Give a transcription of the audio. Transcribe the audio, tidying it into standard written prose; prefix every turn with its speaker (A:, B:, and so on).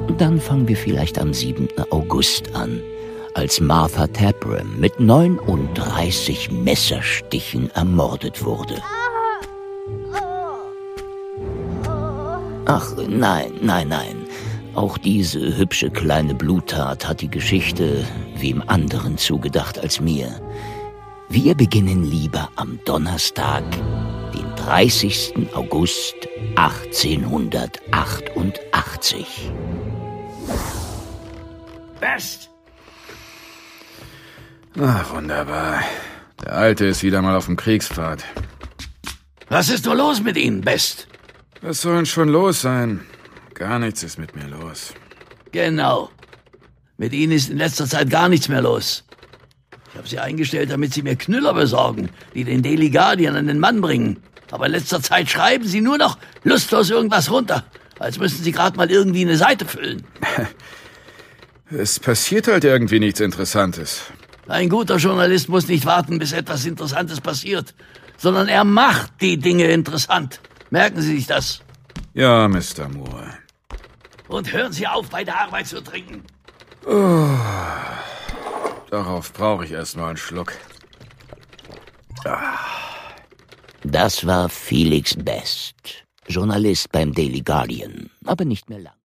A: Dann fangen wir vielleicht am 7. August an, als Martha Tabram mit 39 Messerstichen ermordet wurde. Ach, nein. Auch diese hübsche kleine Bluttat hat die Geschichte wem anderen zugedacht als mir. Wir beginnen lieber am Donnerstag, den 30. August 1888.
B: Best!
C: Ach, wunderbar. Der Alte ist wieder mal auf dem Kriegspfad.
B: Was ist nur los mit Ihnen, Best?
C: Was soll denn schon los sein? Gar nichts ist mit mir los.
B: Genau. Mit Ihnen ist in letzter Zeit gar nichts mehr los. Ich habe Sie eingestellt, damit Sie mir Knüller besorgen, die den Daily Guardian an den Mann bringen. Aber in letzter Zeit schreiben Sie nur noch lustlos irgendwas runter, als müssten Sie gerade mal irgendwie eine Seite füllen.
C: Es passiert halt irgendwie nichts Interessantes.
B: Ein guter Journalist muss nicht warten, bis etwas Interessantes passiert, sondern er macht die Dinge interessant. Merken Sie sich das?
C: Ja, Mr. Moore.
B: Und hören Sie auf, bei der Arbeit zu trinken.
C: Oh, darauf brauche ich erst mal einen Schluck.
A: Das war Felix Best, Journalist beim Daily Guardian, aber nicht mehr lang.